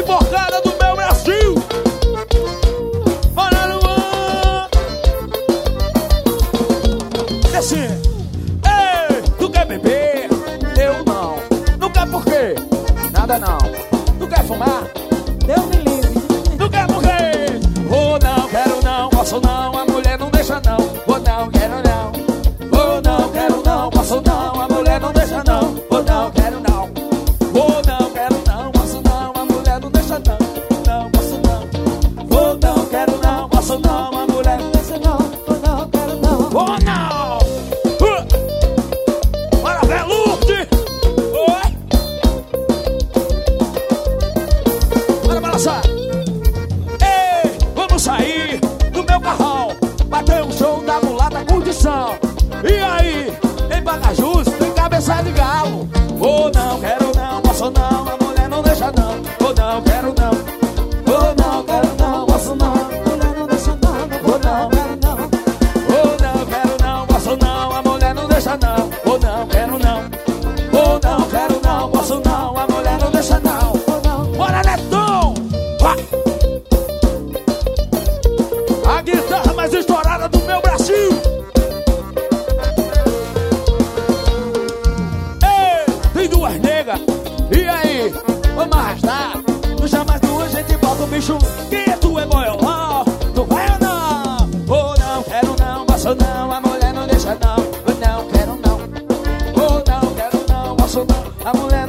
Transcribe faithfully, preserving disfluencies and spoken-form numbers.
invocada do meu Brasil. Olha no ar. E assim, ei, tu quer beber? Eu não. Não quer por quê? Nada não. Tu quer fumar? Deus me livre. Tu quer morrer? Oh não, quero não, posso não, a mulher não deixa não. Oh não, quero não. Oh não, quero não, posso não, a mulher não deixa não. Oh não, quero não. Oh não, quero não, posso não, a mulher não deixa não. Não, posso não. Oh não, quero não, posso não, a mulher não deixa não. Oh não, quero não. Oh não! Uh! Bora, Velude! Oi! Bora balançar! Ei, vamos sair do meu carrão, bater um show da mulata curtição. E aí, tem Pacajus, tem cabeça de galo. Oh não, quero não, posso não, a mulher não deixa não. Oh não, quero não. Oh não, quero não, posso não, a mulher não deixa não. Oh não, quero não. Oh não, quero não, posso não, a mulher não deixa não. Oh não, quero não. Oh não, quero não, posso não, a mulher não deixa não. Oh não. Bora, Netão! Vai! A guitarra mais estourada do meu Brasil. Ei, tem duas negas. E aí? Vamos arrastar. Tu chama as duas, gente bota o bicho. Quem é tu, é boiolão? Tu vai ou não? Oh não, quero não, posso não, a mulher não deixa não. Oh não, quero não. Oh não, quero não, posso não, a mulher